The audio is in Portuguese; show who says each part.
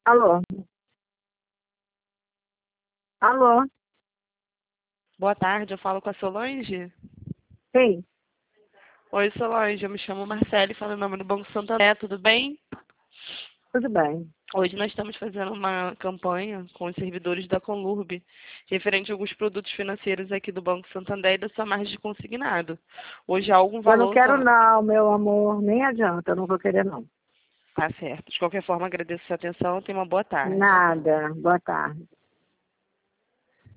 Speaker 1: Alô? Alô?
Speaker 2: Boa tarde, eu falo com a Solange.
Speaker 1: Quem?
Speaker 2: Oi, Solange, eu me chamo Marcele, falo em nome do Banco Santander, tudo bem?
Speaker 1: Tudo bem.
Speaker 2: Hoje nós estamos fazendo uma campanha com os servidores da Conlurb, referente a alguns produtos financeiros aqui do Banco Santander e da sua margem de consignado. Hoje há algum
Speaker 1: Eu não
Speaker 2: valor,
Speaker 1: quero não, meu amor. Nem adianta, eu não vou querer não.
Speaker 2: Tá certo. De qualquer forma, agradeço a sua atenção, tenha uma boa tarde.
Speaker 1: Nada. Boa tarde.